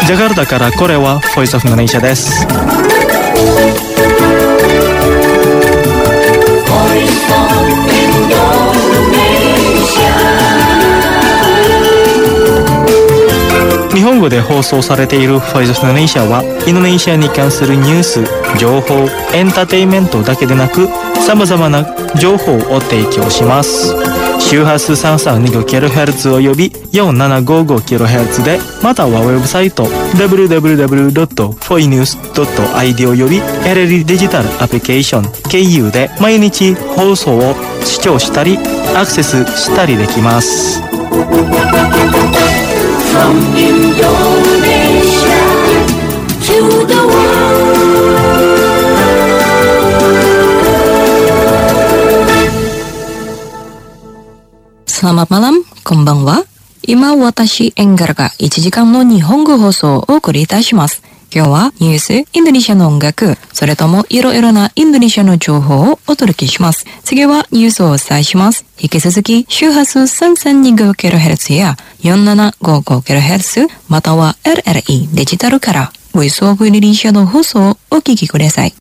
ジャカルタからこれはボイスオブインドネシアです。日本語で放送されているボイスオブインドネシアはインドネシアに関するニュース、情報、エンターテインメントだけでなく様々な情報を提供します。周波数 332kHz および 4755kHz で、またはウェブサイト www.foinews.id および LLD デジタルアプリケーション KU で毎日放送を視聴したりアクセスしたりできます。From Indonesia to the world。Selamat malam, konbanwa。今、私、エンガルが1時間の日本語放送をお送りいたします。今日はニュース、インドネシアの音楽、それともいろいろなインドネシアの情報をお届けします。次はニュースをお伝えします。引き続き、周波数 332kHz や 4755kHz、または LLE デジタルから、ボイスオブインドネシアの放送をお聞きください。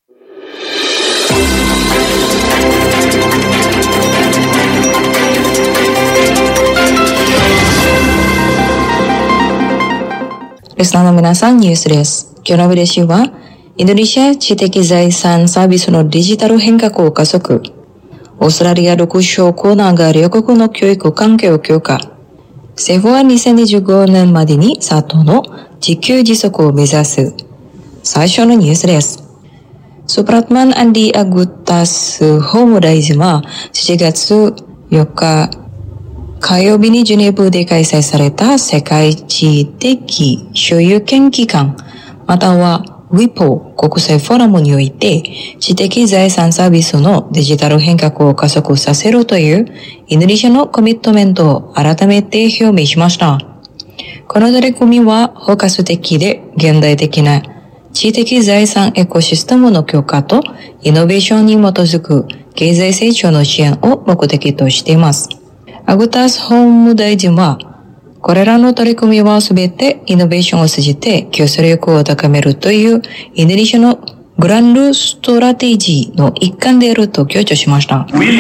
リスナーの皆さん、ニュースです。今日の嬉しいは、インドネシア知的財産サービスのデジタル変革を加速。オーストラリア6省コーナーが両国の教育関係を強化。政府は2025年までに佐藤の自給自足を目指す。最初のニュースです。スプラットマン・アンディ・アグタス法務大臣は7月4日、火曜日にジュネーブで開催された世界知的所有権機関、または WIPO 国際フォーラムにおいて、知的財産サービスのデジタル変革を加速させるというインドネシアのコミットメントを改めて表明しました。この取り組みは包括的で現代的な知的財産エコシステムの強化とイノベーションに基づく経済成長の支援を目的としています。アグタス法務大臣は、これらの取り組みはすべてイノベーションを通じて競争力を高めるというインドネシアのグランドストラテジーの一環であると強調しました。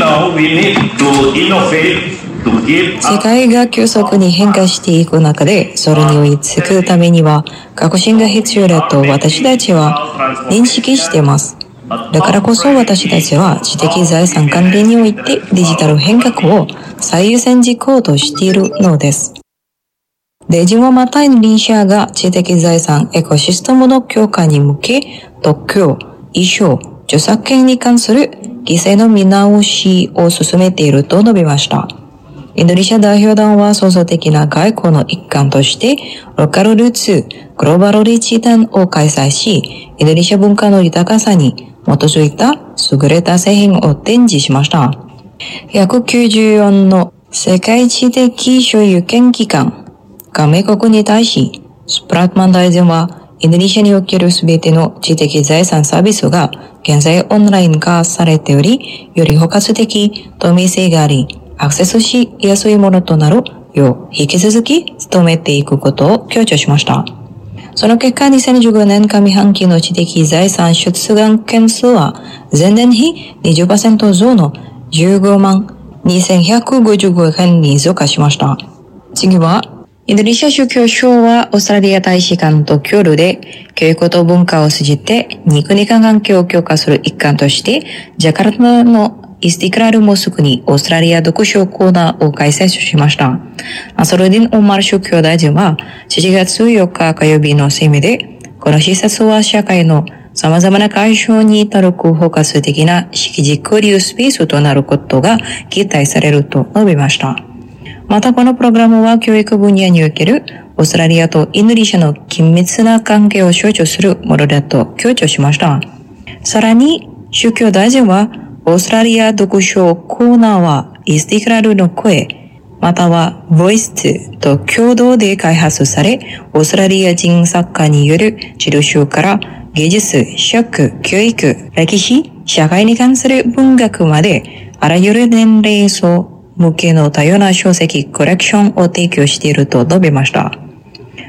世界が急速に変化していく中で、それに追いつくためには革新が必要だと私たちは認識しています。だからこそ私たちは知的財産管理においてデジタル変革を最優先事項としているのです。大臣はまたインドネシアが知的財産エコシステムの強化に向け、特許、意匠、著作権に関する規制の見直しを進めていると述べました。インドネシア代表団は創造的な外交の一環として、ローカルルーツ、グローバルリーチ展を開催し、インドネシア文化の豊かさに基づいた優れた製品を展示しました。194の世界知的所有権機関、加盟国に対し、スプラットマン大臣は、インドネシアにおけるすべての知的財産サービスが現在オンライン化されており、より包括的、透明性があり、アクセスしやすいものとなるよう、引き続き努めていくことを強調しました。その結果、2015年上半期の知的財産出願件数は、前年比 20% 増の15万2155件に増加しました。次は、インドネシア宗教省はオーストラリア大使館と協力で教育と文化を通じて二国間関係を強化する一環として、ジャカルタのイスティクラルモスクにオーストラリア独省コーナーを開催しました。ナソルディン・オマル宗教大臣は7月4日火曜日の声明で、この施設は社会の様々な解消に至る包括的な識字交流スペースとなることが期待されると述べました。またこのプログラムは教育分野におけるオーストラリアとインドネシアの緊密な関係を象徴するものだと強調しました。さらに宗教大臣はオーストラリア独省コーナーはイスティクラルの声、またはボイスと共同で開発され、オーストラリア人作家による治療集から芸術、食、教育、歴史、社会に関する文学まであらゆる年齢層向けの多様な書籍コレクションを提供していると述べました。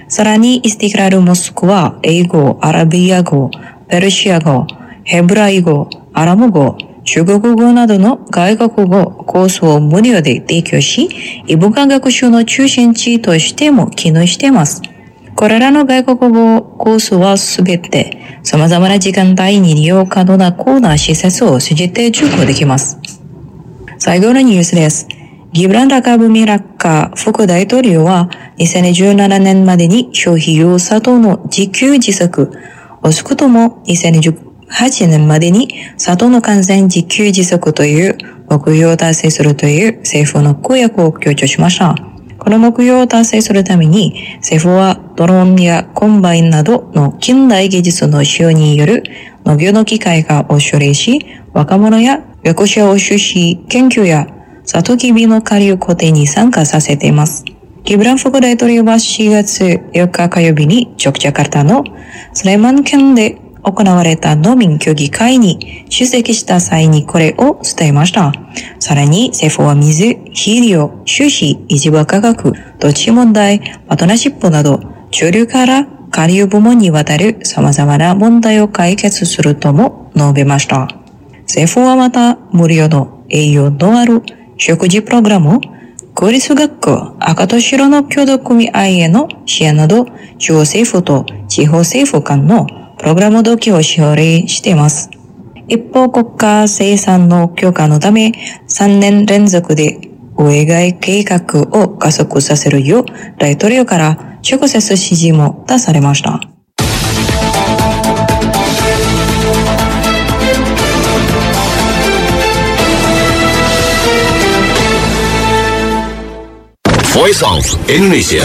さらにイスティクラルモスクは英語、アラビア語、ペルシア語、ヘブライ語、アラム語、中国語などの外国語コースを無料で提供し、異文化学習の中心地としても機能しています。これらの外国語コースはすべて様々な時間帯に利用可能なコーナー施設を通じて受講できます。最後のニュースです。ギブラン・ラカブミラッカ副大統領は2017年までに消費用砂糖の自給自足、遅くとも2018年までに砂糖の完全自給自足という目標を達成するという政府の公約を強調しました。この目標を達成するために政府はドローンやコンバインなどの近代技術の使用による農業の機械化を奨励し、若者や学者を出資、研究やサトウキビの下流工程に参加させています。ギブラン副大統領は4月4日火曜日にジャカルタのスレマン県で行われた農民協議会に出席した際にこれを伝えました。さらに政府は水、肥料、種子、維持場価格、土地問題、パートナーシップなど中流から下流部門にわたる様々な問題を解決するとも述べました。政府はまた無料の栄養のある食事プログラム、公立学校、赤と白の協同組合への支援など、中央政府と地方政府間のプログラム同期を奨励しています。一方、国家生産の強化のため、3年連続で上外計画を加速させるよう、大統領から直接指示も出されました。 Voice of Indonesia.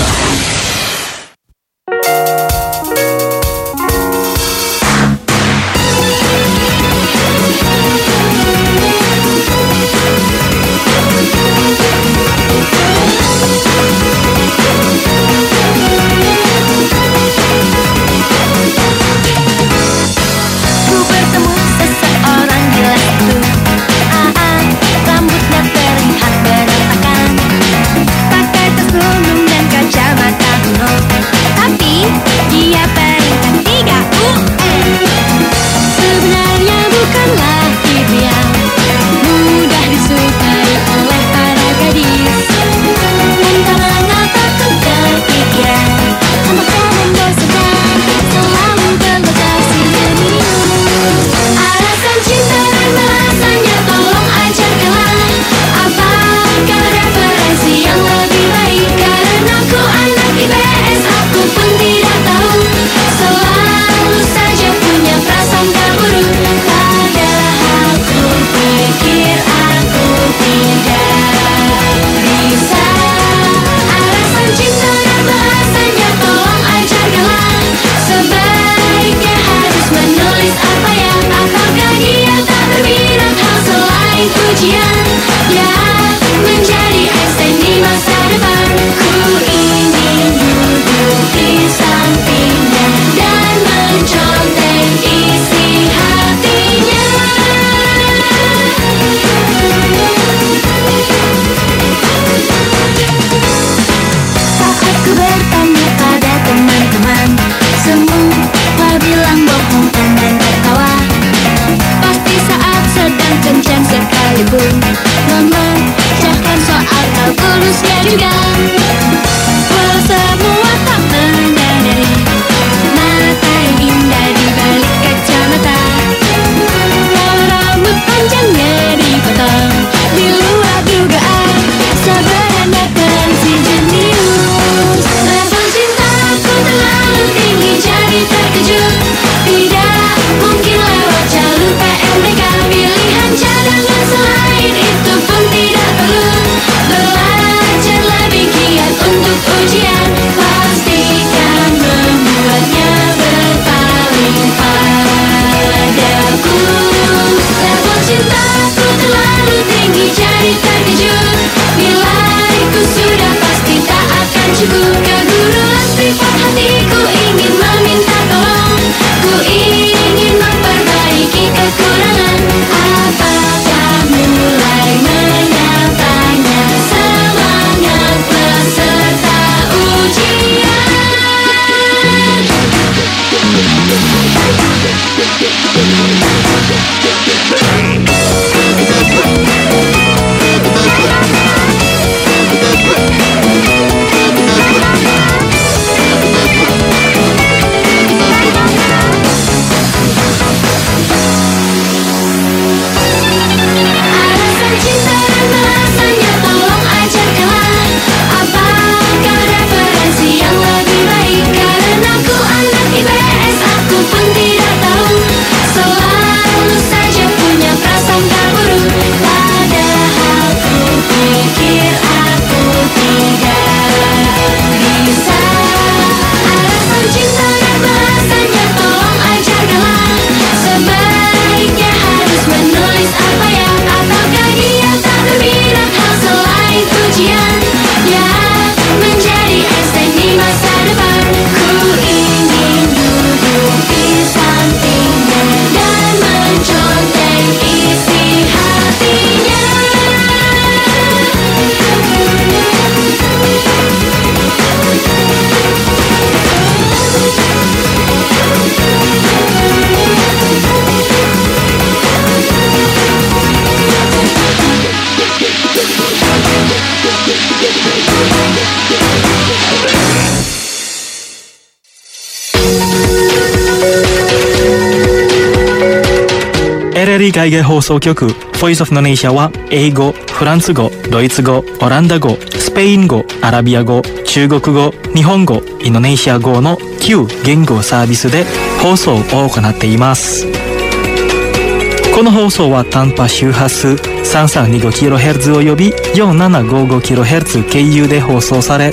LLE 海外放送局 Voice of Indonesia は英語、フランス語、ドイツ語、オランダ語、スペイン語、アラビア語、中国語、日本語、インドネシア語の9言語サービスで放送を行っています。この放送は短波周波数 3325kHz および 4755kHz 経由で放送され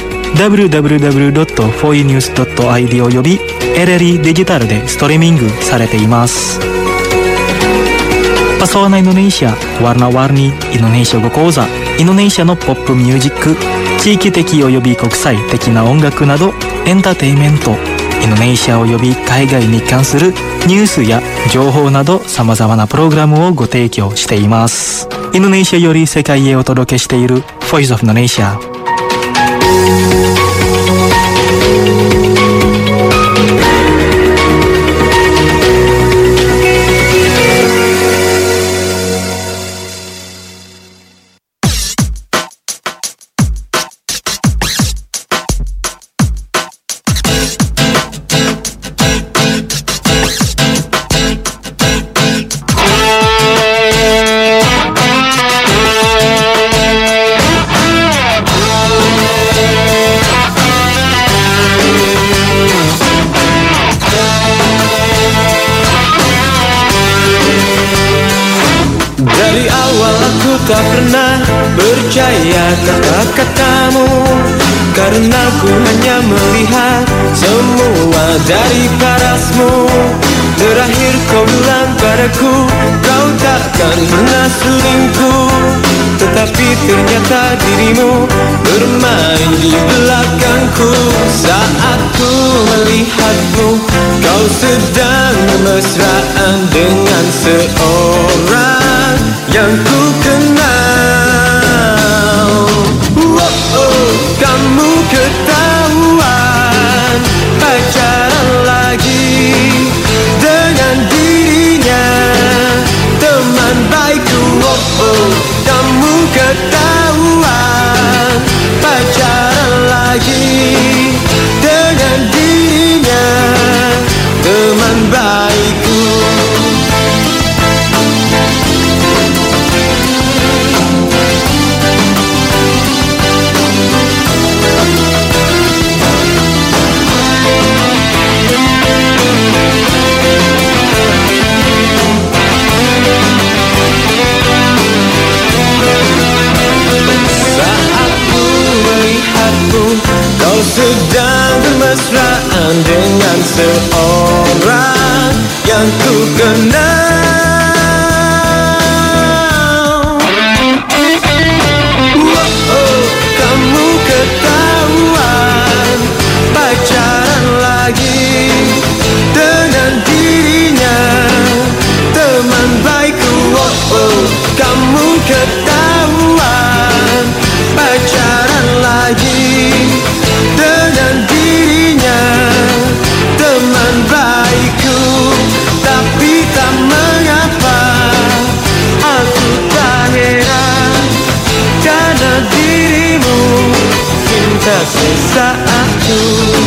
www.foinews.id および LLE デジタルでストリーミングされています。Pesona Indonesia, Warna-warni Indonesia語講座、インドネシアのポップミュージック、地域的および国際的な音楽などエンターテインメント、インドネシアおよび海外に関するニュースや情報など様々なプログラムをご提供しています。インドネシアより世界へお届けしている Voice of Indonesia。 Tak pernah percaya kata-katamu, karena ku hanya melihat semua dari parasmu. Terakhir kau bilang padaku, kau takkan pernah selingkuh, tetapi ternyata dirimu bermain di belakangku. Saat ku melihatmu, kau sedang mesraan dengan seorang yang ku kenal. Kamu ketahuan pacaran lagi dengan dirinya, teman baikku. Kamu ketahuan pacaran lagi dengan dirinya, teman baikku. Kau sedang bermesraan dengan seorang yang ku kenal. Kamu ketahuan pacaran lagi dengan dirinya, teman baikku. Kamu ketahuan pacaran lagi dengan dirinya, teman baikku. Tapi tak mengapa, aku tak heran, karena dirimu cinta sesaatku.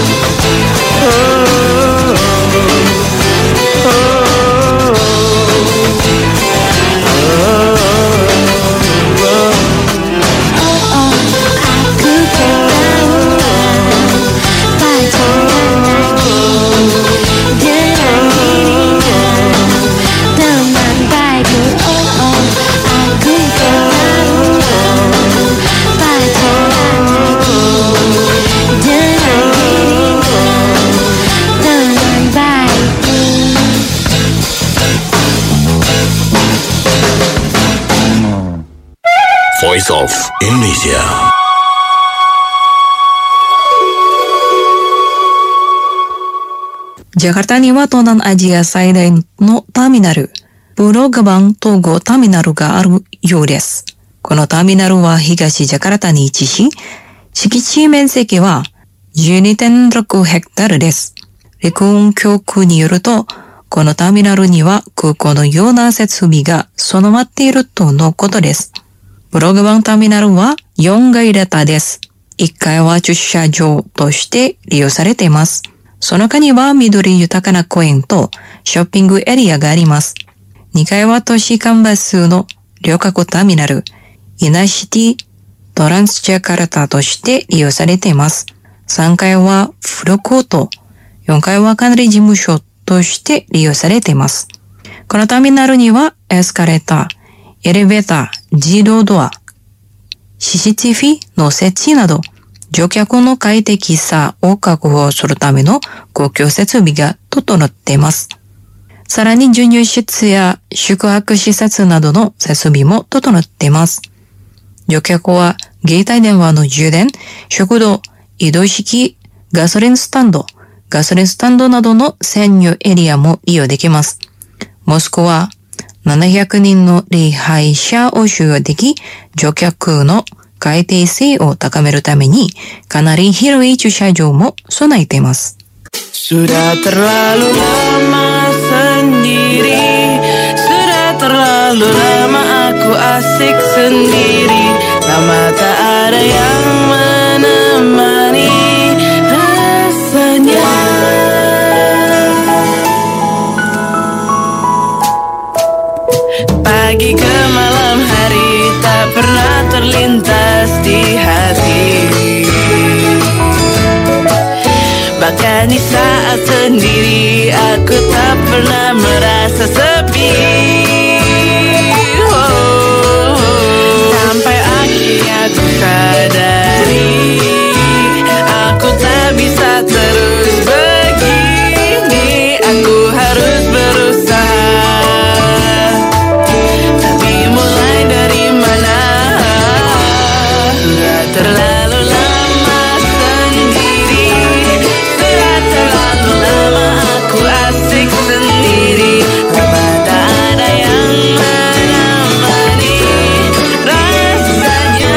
Voice of Indonesia。 ジャカルタには東南アジア最大のターミナル、プログバン統合ターミナルがあるようです。このターミナルは東ジャカルタに位置し、敷地面積は 12.6 ヘクタールです。陸運局によると、このターミナルには空港のような設備が備わっているとのことです。プログバンターミナルは4階型です。 1階は駐車場として利用されています。その他には緑豊かな公園とショッピングエリアがあります。2階は都市間バスの旅客ターミナル、イナシティトランスジャカルタとして利用されています。3階はフードコート、4階は管理事務所として利用されています。このターミナルにはエスカレーター、エレベーター、自動ドア、CCTV の設置など、乗客の快適さを確保するための公共設備が整っています。さらに授乳室や宿泊施設などの設備も整っています。乗客は携帯電話の充電、食堂、移動式ガソリンスタンドなどの潜入エリアも利用できます。モスクは700人の礼拝者を収容でき、乗客の快適性を高めるためにかなり広い駐車場も備えています。 Sudah terlalu lama sendiri, sudah terlalu lama aku asik sendiri, lama tak ada yang menemani rasanya. Pagi ke malam hari tak pernah terlintas di hati. Bahkan di saat sendiri aku tak pernah merasa sepi. Sampai akhirnya aku sadari aku tak bisa terus begini. Aku harus berusaha. Tapi mulai dari mana? Sudah terlalu lama sendiri, sudah terlalu lama aku asik sendiri, lama tak ada yang menemani rasanya.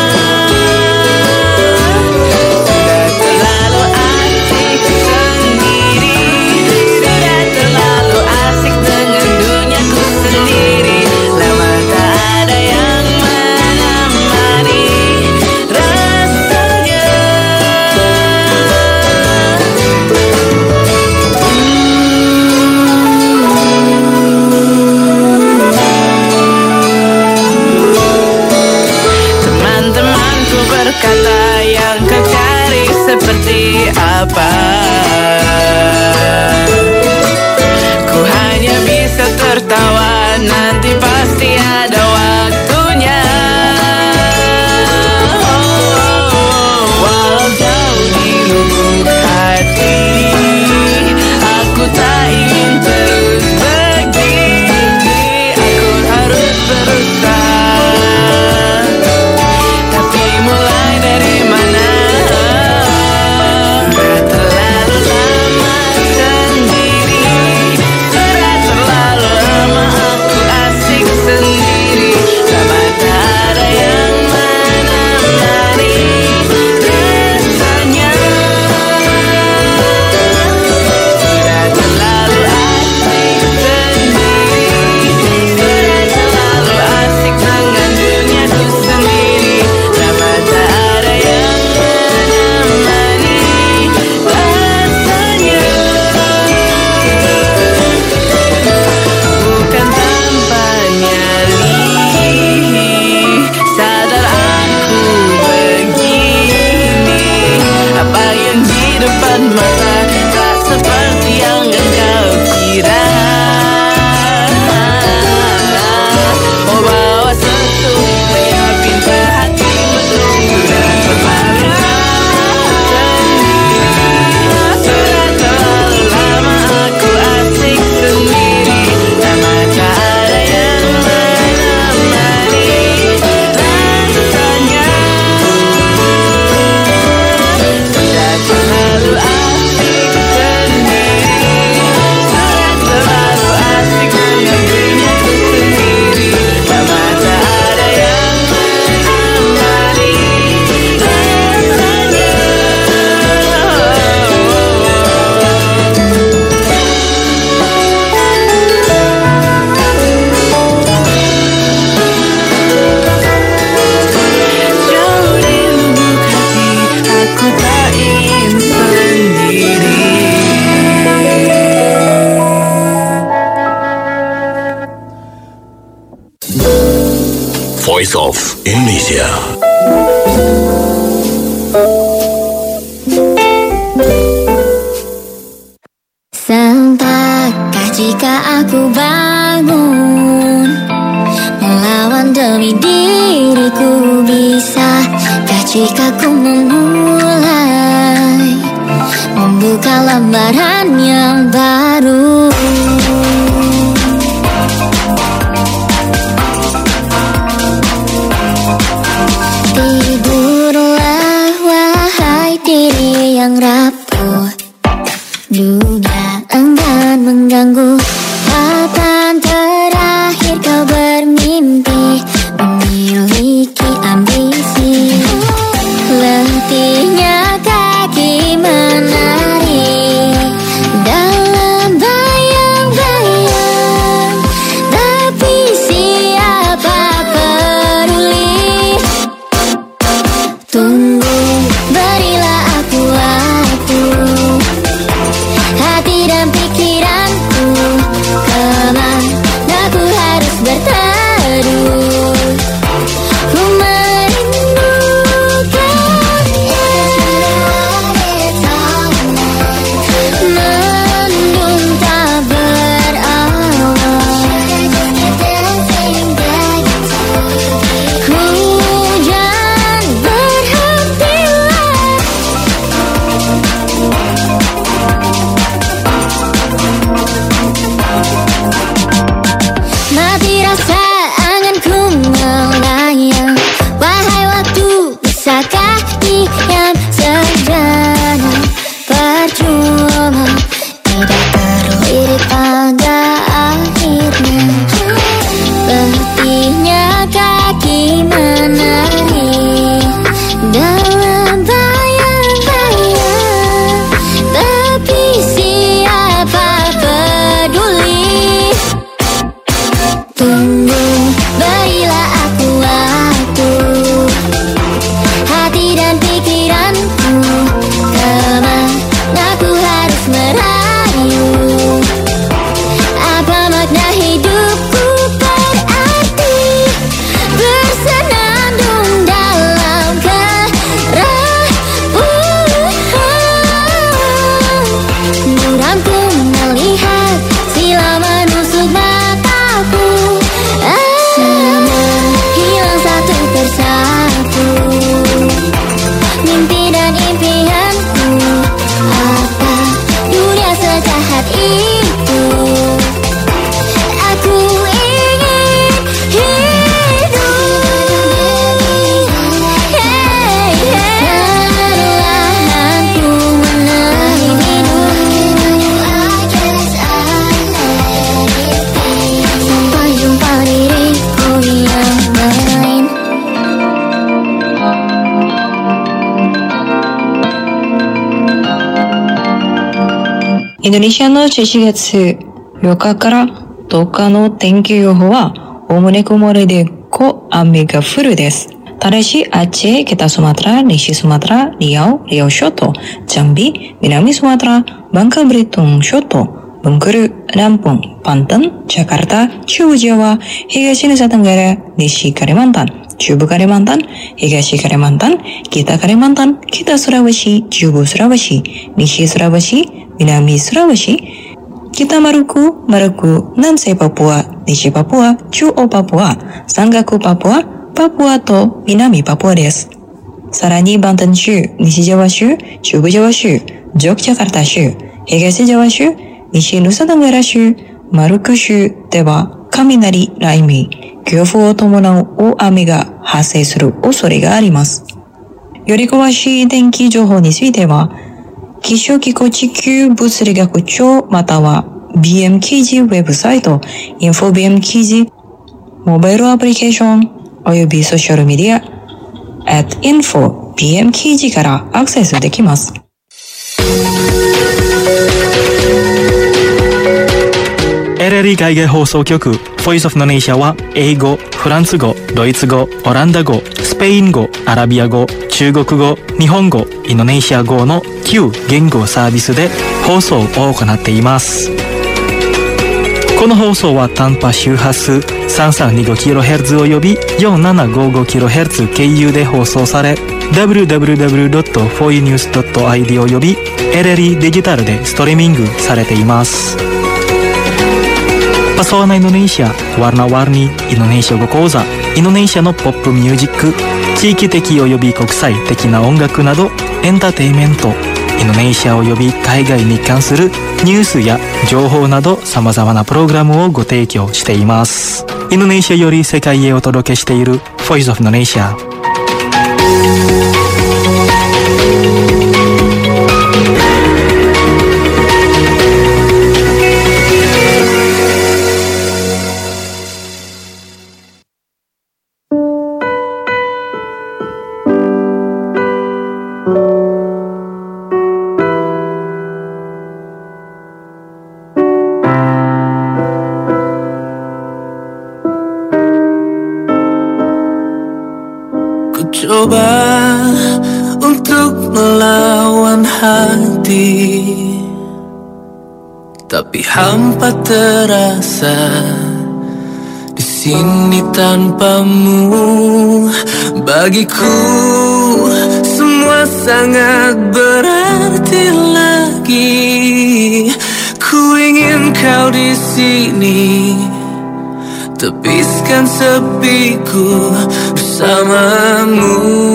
Sudah terlalu asik sendiri, sudah terlalu asik dengan duniaku sendiri, lama tak ada yang menemani rasanya. Teman-temanku berkata yang kau cari seperti apa. Ku hanya bisa tertawa, nanti pasti ada waktunya. Walau jauh di lubuk hati, aku tak ingin terus begini. Aku harus berusaha. Tapi mulai dari mana? Sudah terlalu lama sendiri, sudah terlalu lama aku asik sendiri, memulai, membuka lembaran yang baru. Tidurlah wahai diri yang rapuh, dunia enggan mengganggu. Kapan terakhir kau bermimpi, memiliki ambisi? Letihnya kaki menari dalam bayang-bayang, tapi siapa peduli? Tunggu, berilah aku waktu, hati dan pikiranku, kemana ku harus berteduh. Ku merindukannya, mendung tak berawal, hujan berhentilah. Mati rasa anganku melayang, wahai waktu, bisakah diam sejenak? Percuma, tidak terlirik pada akhirnya. Letihnya kaki menari dalam bayang-bayang, tapi siapa peduli? Tunggu, berilah aku waktu, hati dan pikiranku, kemana ku harus merayu? Apa makna hidupku berarti bersenandung dalam kerapuhan? Muramku melihat silau menusuk mataku, semua hilang satu persatu, mimpi dan impianku. Apa dunia sejahat itu? Aku ingin hidup. Perlahan ku menarik hidup, sampai jumpa diriku yang lain. Indonesia の11月8日から10日の天気予報は、おおむね曇りで雨が降るです。ただし、Aceh, Kita Sumatera,西スマトラ、Riau諸島、Jambi,南スマトラ、Bangka Belitung諸島、Bengkulu, Lampung, Banten, Jakarta,中部 Jawa, 東nusa Tenggara, 西 Kalimantan, 中部 Kalimantan, 東 Kalimantan, Kita Kalimantan, Kita Sulawesi, 中部 Sulawesi, 西 Sulawesi, 南 Sulawesi, Kita Maluku, Nansei Papua, 西 Papua, 中央 Papua, Sangaku Papua, Papua と南 Papua です。さらにバンタン州、西ジャワ州、中部ジャワ州、ジョクジャカルタ州、東ジャワ州、西ヌサダンガラ州、マルク州では雷、雷鳴、強風を伴う大雨が発生する恐れがあります。より詳しい天気情報については、気象機構地球物理学庁または BM 記事ウェブサイト、インフォ BM 記事、モバイルアプリケーション、およびソーシャルメディア、@info BM 記事からアクセスできます。 LLE 海外放送局 Voice of Indonesia は英語、フランス語、ドイツ語、オランダ語、スペイン語、アラビア語、中国語、日本語、インドネシア語の9言語サービスで放送を行っています。この放送は短波周波数 3325kHz および 4755kHz 経由で放送され www.foinews.id および LLE デジタルでストリーミングされています。Pesona Indonesia, warna-warni Indonesia Go Koza インドネシアのポップミュージック、地域的及び国際的な音楽などエンターテインメント、インドネシア及び海外に関するニュースや情報など様々なプログラムをご提供しています。インドネシアより世界へお届けしている Voice of Indonesia。 Coba untuk melawan hati, tapi hampa terasa di sini tanpamu. Bagiku semua sangat berarti lagi. Ku ingin kau di sini, tepiskan sepiku bersamamu.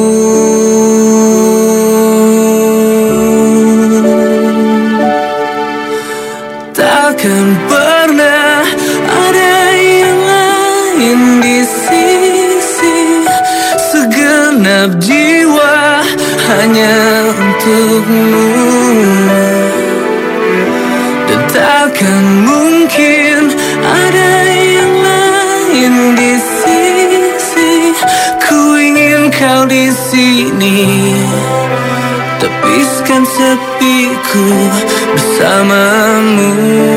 Takkan pernah ada yang lain di sisi, segenap jiwa hanya untukmu. Dan takkan mungkin ada yang lain di sisi. Ku ingin kau di sini, tepiskan sepiku bersamamu.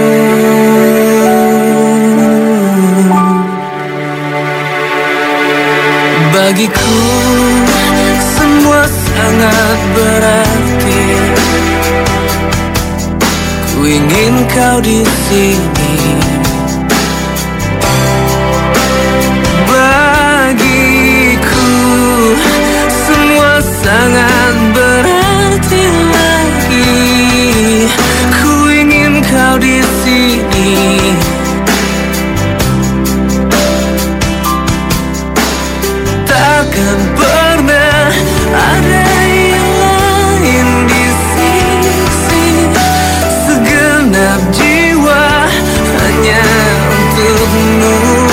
Bagiku semua sangat berarti. Ku ingin kau di sini. Bagiku semua sangat berarti lagi. Ku ingin kau di sini. Takkan pernah ada yang lain di sisi, segenap jiwa hanya untukmu.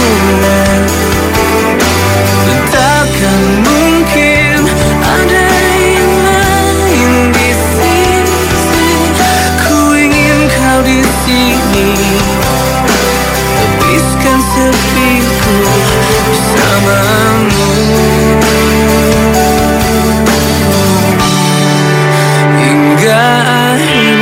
Dan takkan mungkin ada yang lain di sisi. Ku ingin kau di sini, tepiskan sepiku bersamamu. Hingga akhir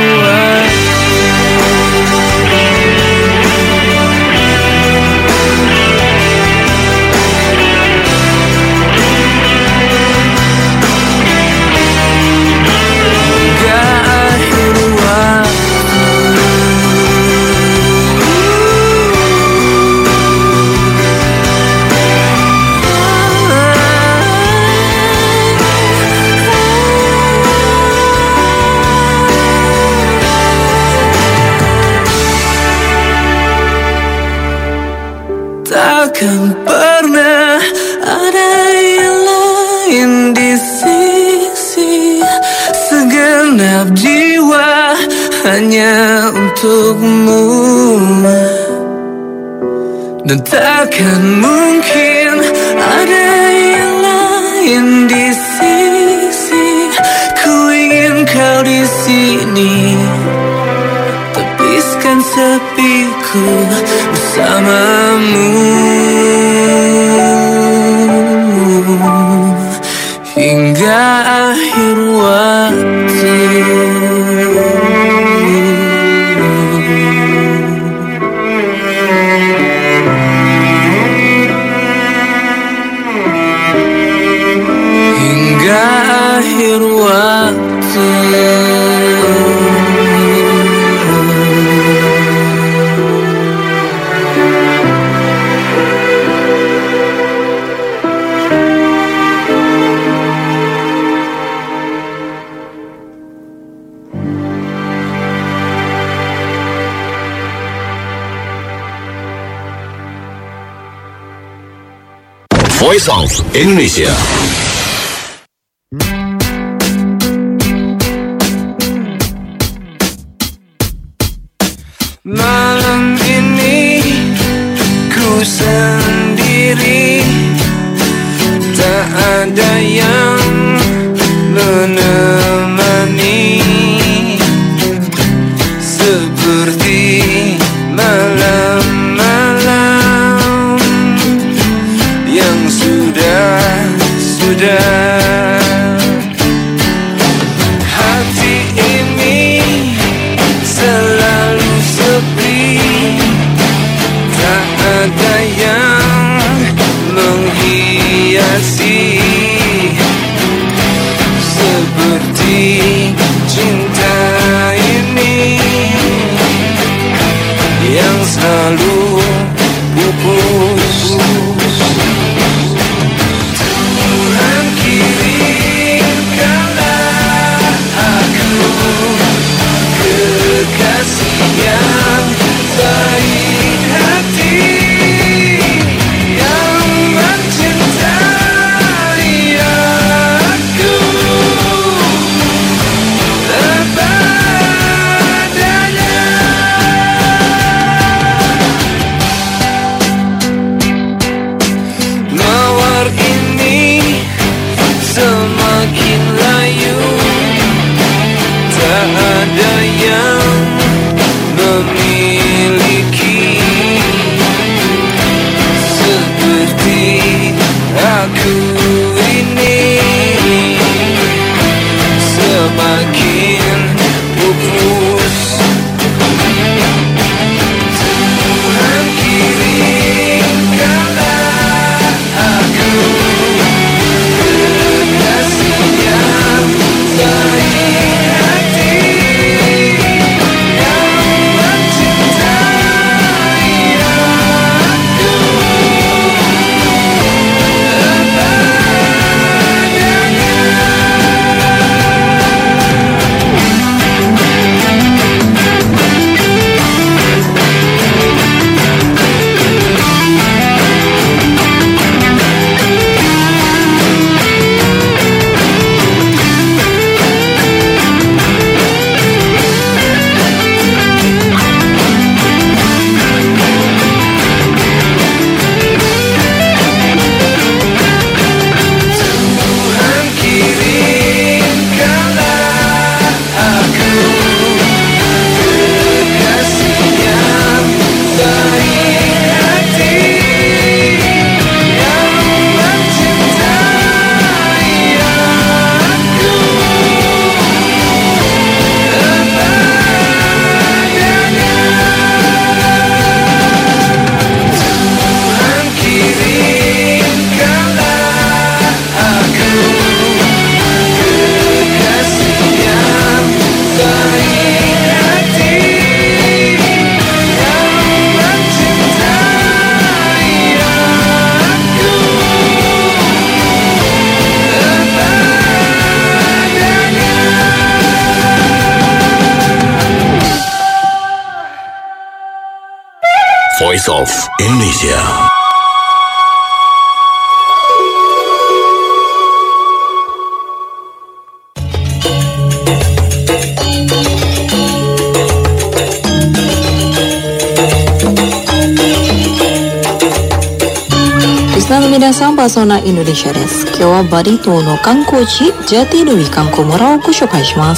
takkan pernah ada yang lain di sisi, segenap jiwa hanya untukmu. Dan takkan mungkin ada yang lain di sisi. Ku ingin kau di sini, tepiskan sepiku bersamamu. Hingga akhir waktu. Hingga akhir waktu. Voice of Indonesia. Malam ini ku sendiri, tak ada yang menemani, seperti malam-malam yang sudah hati ini selalu sepi, tak ada yang menghiasi, seperti cinta ini yang selalu pupus. Tuhan kirimkanlah aku kekasih yang baik hati, yang mencintai aku sepadanya. Mawar ini semakin layu, tak ada yang memiliki, seperti aku ini, semakin pupus. Tuhan kirimkanlah aku kekasih yang baik hati, yang mencintai aku Tuhan kirimkanlah aku kekasih yang baik hati, yang mencintai aku sepadanya. Tuhan kirimkanlah aku kekasih yang baik hati, yang mencintai aku sepadanya. Voice of Indonesia. Listenerの皆さん、パーソナインドネシアです。今日はバリ島の観光地ジャティルウィ観光村をご紹介します。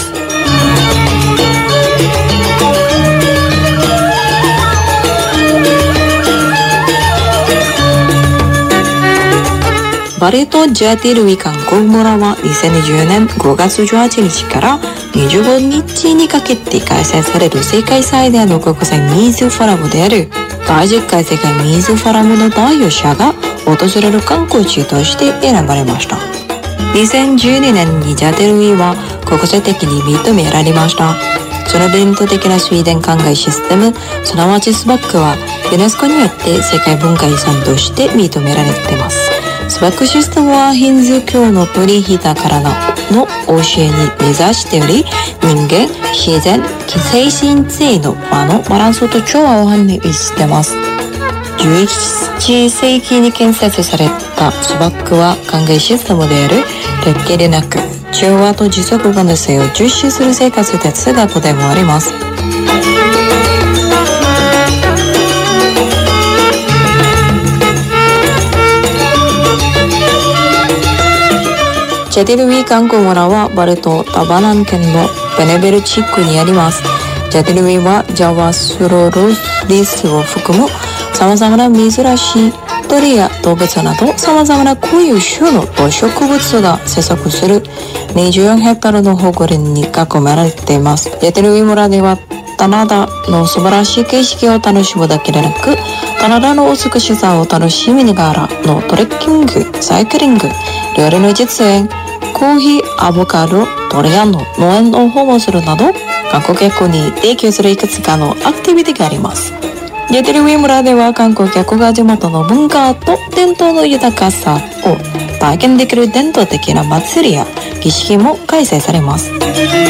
バリ島ジャティルウィ観光村は2020年5月18日から25日にかけて開催される世界最大の国際水フォラムである第10回世界水フォラムの代表者が訪れる観光地として選ばれました。2012年にジャティルウィは国際的に認められました。その伝統的な水田灌漑システム、すなわちスバックはユネスコによって世界文化遺産として認められています。スバックシステムはヒンズー教の鳥ひだからの教えに根ざしており、人間、自然、精神性の和のバランスと調和を判明しています。 11世紀に建設されたスバックは歓迎システムである列形でなく、調和と持続可能性を重視する生活哲学でもあります。ジャティルウィ観光村はバルト・タバナン県のベネベル地区にあります。ジャティルウィはジャワスロロリスを含む様々な珍しい鳥や動物など様々な固有種の動植物が生息する24ヘクタールの保護林に囲まれています。ジャティルウィ村では棚田の素晴らしい景色を楽しむだけでなく、棚田の美しさを楽しみながらのトレッキング、サイクリング、料理の実演、コーヒー、アボカド、ドリアンの農園を訪問するなど、観光客に提供するいくつかのアクティビティがあります。ジャティルウィ村では観光客が地元の文化と伝統の豊かさを体験できる伝統的な祭りや儀式も開催されます。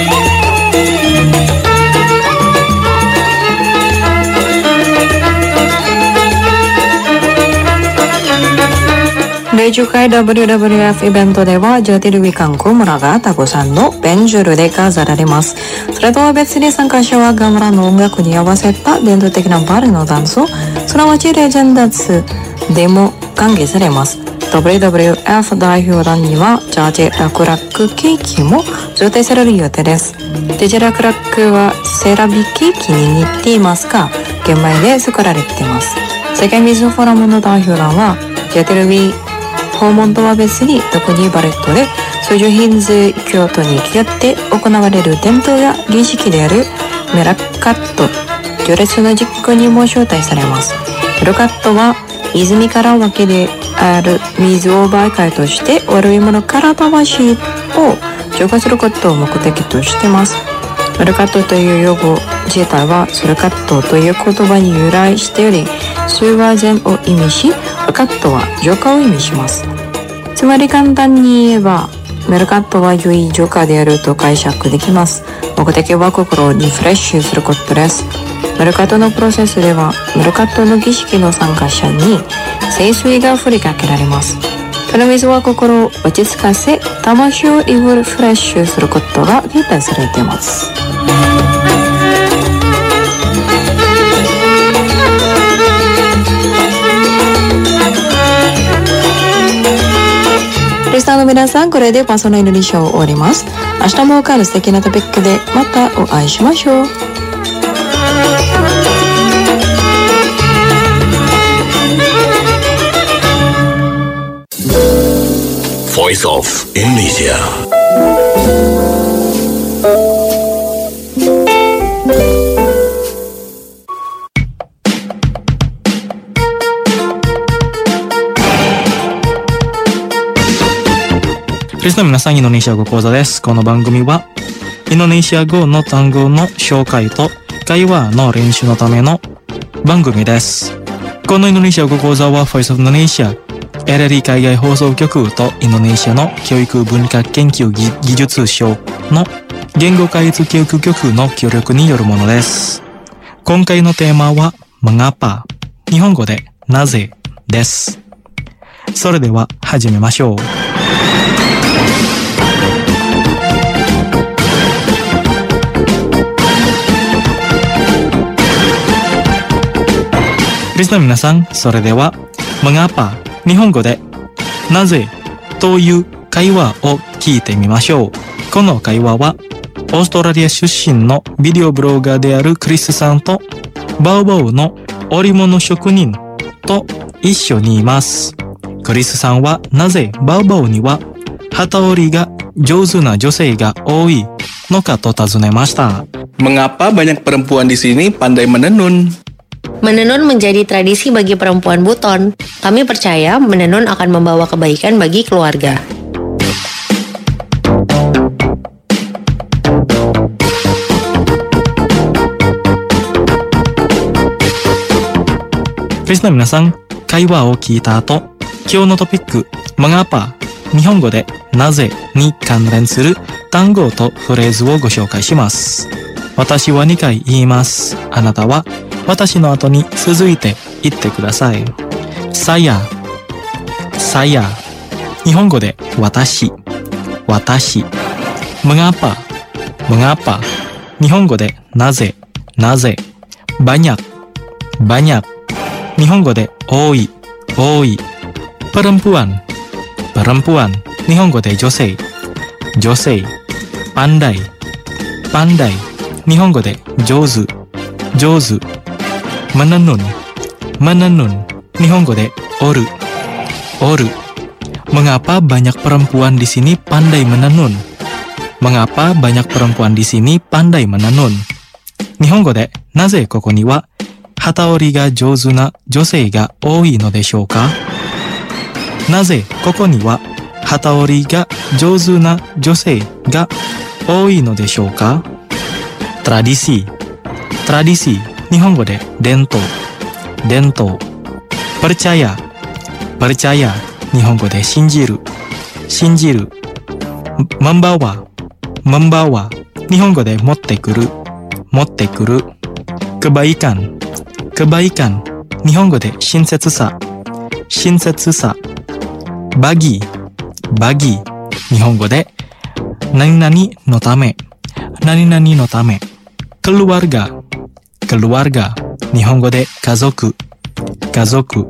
第10回 WWF イベントではジャティルウィ観光村がタコさんのベンジュルで飾られます。それとは別に参加者はガムラの音楽に合わせた伝統的なバレエのダンスをすなわちレジェンダーズでも歓迎されます。 WWF 代表団にはジャージェラクラックケーキも贈呈される予定です。ジェラクラックはセラビケーキに似ていますが玄米で作られています。世界水フォーラムの代表団はジャティルウィ訪問とは別に特にバレットで数十ヒンズ京都に行き寄って行われる伝統や儀式であるメラカット行列の実行にも招待されます。メラカットは泉から湧きである水を媒介として悪いものから魂を浄化することを目的としています。メラカットという用語自体はソルカットという言葉に由来しており、数は善を意味し、カットは浄化を意味します。つまり簡単に言えばメルカットは良い浄化であると解釈できます。目的は心をリフレッシュすることです。メルカットのプロセスではメルカットの儀式の参加者に聖水が振りかけられます。この水は心を落ち着かせ魂をリフレッシュすることが期待されています。リスナーの皆さん、これでパーソナルリショーを終わります。明日も他の素敵なトピックでまたお会いしましょう。 Voice of Indonesia. リスナーの皆さん、インドネシア語講座です。この番組はインドネシア語の単語の紹介と会話の練習のための番組です。このインドネシア語講座は Voice of Indonesia、LLE 海外放送局とインドネシアの教育文化研究技術省の言語開発教育局の協力によるものです。今回のテーマは Mengapa、日本語でなぜです。それでは始めましょう。リスナーの皆さん、それでは Mengapa、日本語でなぜという会話を聞いてみましょう。この会話はオーストラリア出身のビデオブロガーであるクリスさんとバウバウの織物職人と一緒にいます。クリスさんはなぜバウバウには機織りが上手な女性が多いのかと尋ねました。 Mengapa banyak perempuan di sini pandai menenun? Menenun menjadi tradisi bagi perempuan buton. Kami percaya menenun akan membawa kebaikan bagi keluarga. Listener 皆さん、会話を聞いた後、今日のトピック、Mengapa、日本語でなぜに関連する単語とフレーズをご紹介します。私は2回言います。あなたは私の後に続いて言ってください。saya、saya。日本語で私、私。mengapa、mengapa。日本語でなぜ、なぜ。banyak、banyak。日本語で多い、多い。perempuan、perempuan。日本語で女性、女性。pandai、pandai。日本語で上手、上手。menenun、menenun。日本語でおる、おる。Mengapa banyak perempuan di sini pandai menenun? Mengapa banyak perempuan di sini pandai menenun? 日本語でなぜここには機織りが上手な女性が多いのでしょうか？なぜここには機織りが上手な女性が多いのでしょうか？ Tradisi、tradisi。日本語で伝統、伝統。percaya、percaya。日本語で信じる、信じる。membawa、membawa。日本語で持ってくる、持ってくる。kebaikan、kebaikan。日本語で親切さ、親切さ。bagi、bagi。日本語で何々のため、何々のため。keluarga、keluarga。日本語で家族、家族。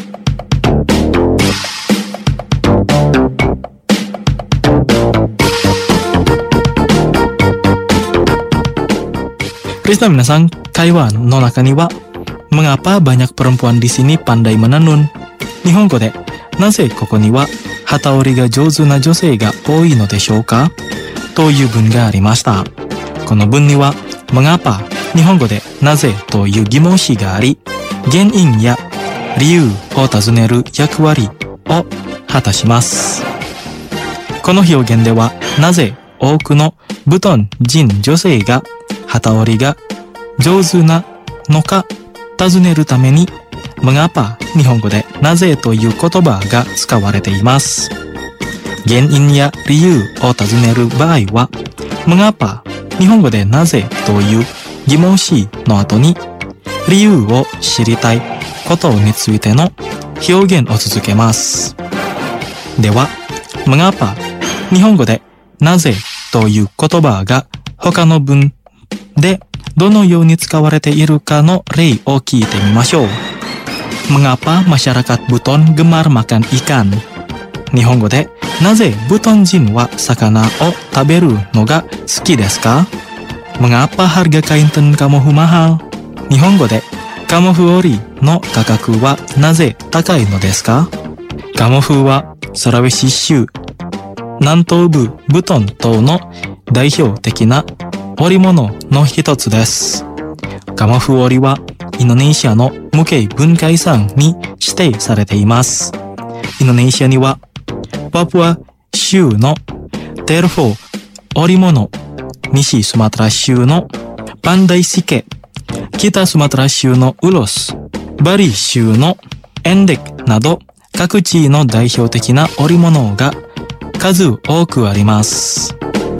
リスナーの皆さん、会話の中には、mengapa banyak perempuan di sini pandai menenun? 日本語で、なぜここには機織りが上手な女性が多いのでしょうか？という文がありました。この文には、mengapa 日本語でなぜという疑問詞があり、原因や理由を尋ねる役割を果たします。この表現では、なぜ多くのブトン人女性が機織りが上手なのか尋ねるために、mengapa 日本語でなぜという言葉が使われています。原因や理由を尋ねる場合は、mengapa 日本語でなぜという疑問詞の後に、理由を知りたいことについての表現を続けます。では、mengapa 日本語でなぜという言葉が他の文でどのように使われているかの例を聞いてみましょう。mengapa masyarakat Buton gemar makan ikan? 日本語でなぜブトン人は魚を食べるのが好きですか？ mengapa harga kain tenun kamofu mahal? 日本語でカモフ織りの価格はなぜ高いのですか？カモフはサラウェシ州南東部ブトン島の代表的な織物の一つです。カモフ織りはインドネシアの無形文化遺産に指定されています。インドネシアにはパプア州のテルフォ織物、西スマトラ州のパンダイシケ、北スマトラ州のウロス、バリ州のエンデクなど各地の代表的な織物が数多くあります。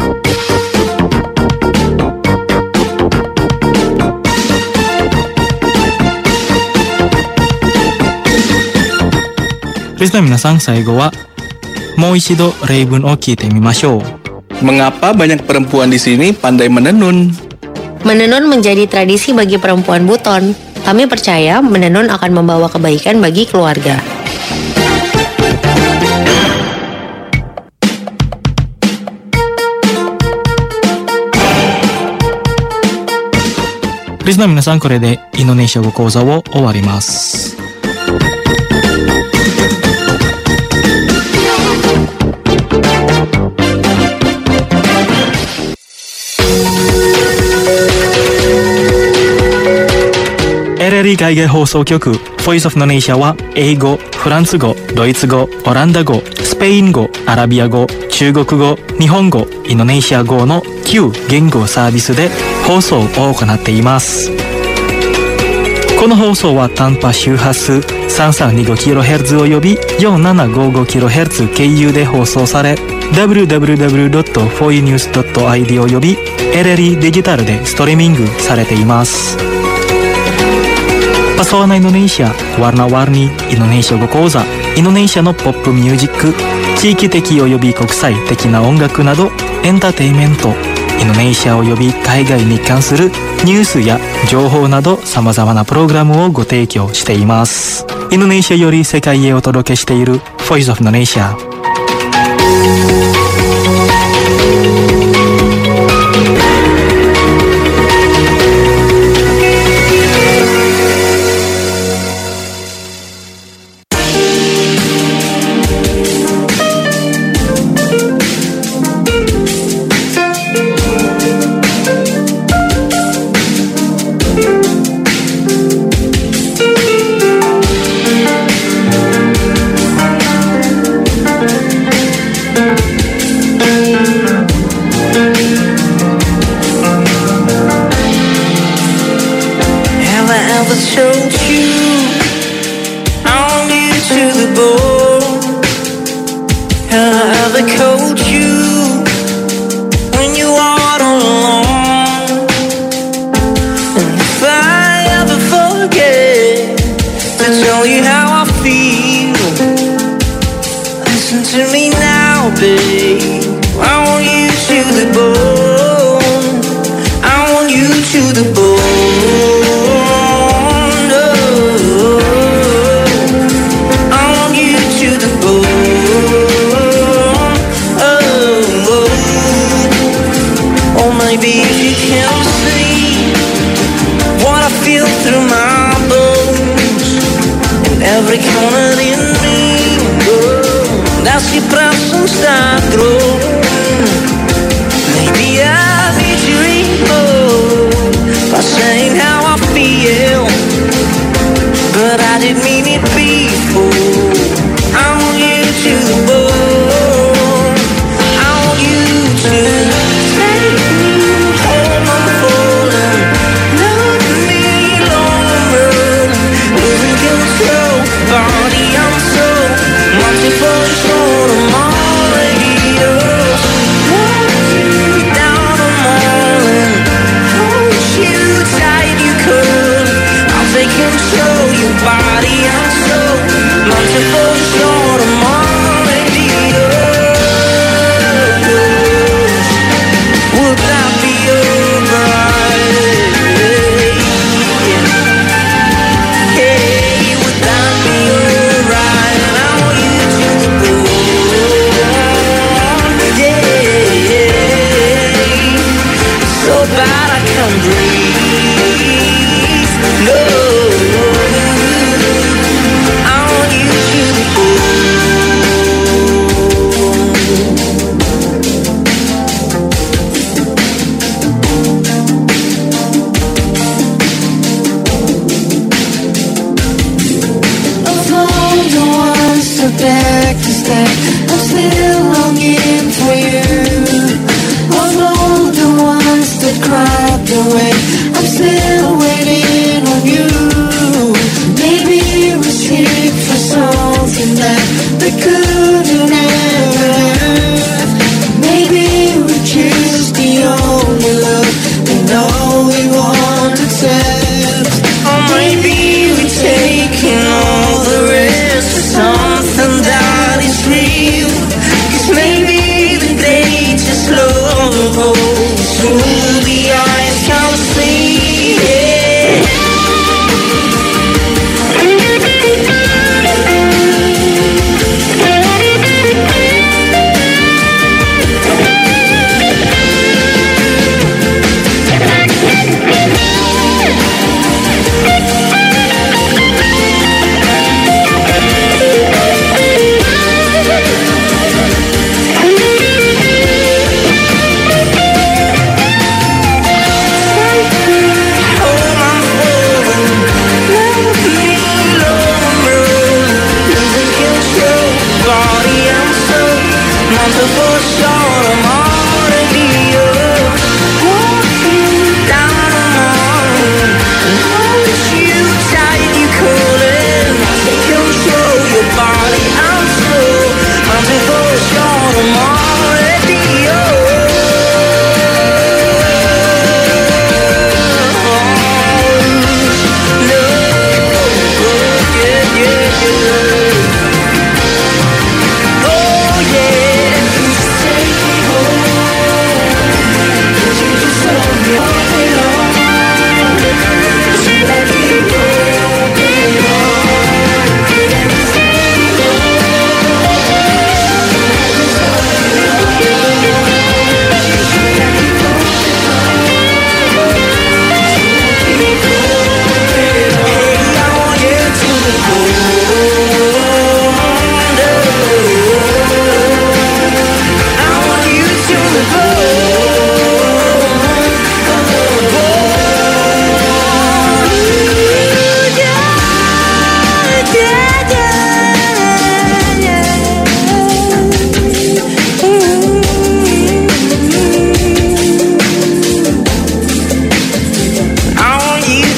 リスナーの皆さん、最後はもう一度例文を聞いてみましょう。 Mengapa banyak perempuan di sini pandai menenun? Menenun menjadi tradisi bagi perempuan Buton. Kami percaya menenun akan membawa kebaikan bagi keluarga. Listener 皆さん、これでインドネシア語講座を終わります。LLE 海外放送局 Voice of Indonesia は英語、フランス語、ドイツ語、オランダ語、スペイン語、アラビア語、中国語、日本語、インドネシア語の9言語サービスで放送を行っています。この放送は短波周波数 3325kHz および 4755kHz 経由で放送され、www.foinews.id および LLE デジタルでストリーミングされています。 Pesona Indonesia, Warna-warni Indonesia 語講座、インドネシアのポップミュージック、地域的及び国際的な音楽などエンターテインメント、インドネシア及び海外に関するニュースや情報など様々なプログラムをご提供しています。インドネシアより世界へお届けしている Voice of Indonesia。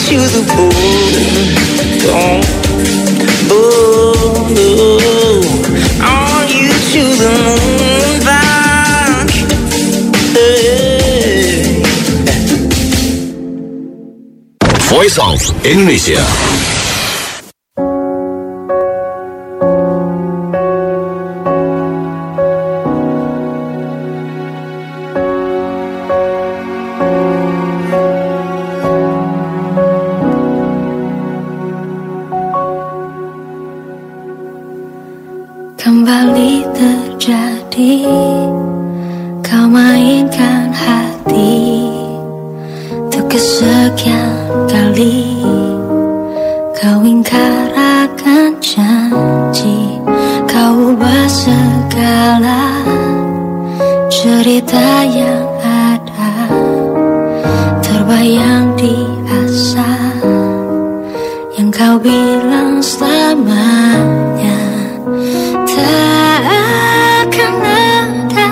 to the bone. On you to the moon back. Voice of Indonesia. Kembali terjadi, kau mainkan hati untuk kesekian kali. Kau ingkar akan janji, kau ubah segala cerita yang ada. Terbayang di asa yang kau bilang selamanya tak akan ada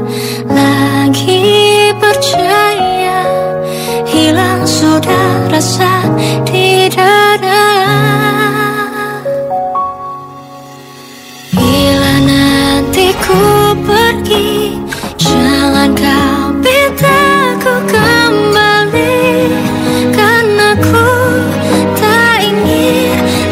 lagi percaya. Hilang sudah rasa di dada. Bila nanti ku pergi, jangan kau minta ku kembali, karena ku tak ingin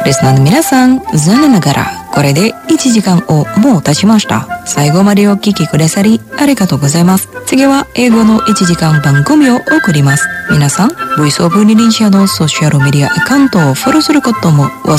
リスナーの皆さん、残念ながらこれで1時間をもう経ちました。最後までお聞きくださりありがとうございます。次は英語の1時間番組を送ります。皆さん、ボイスオブ二輪車のソーシャルメディアアカウントをフォローすることも忘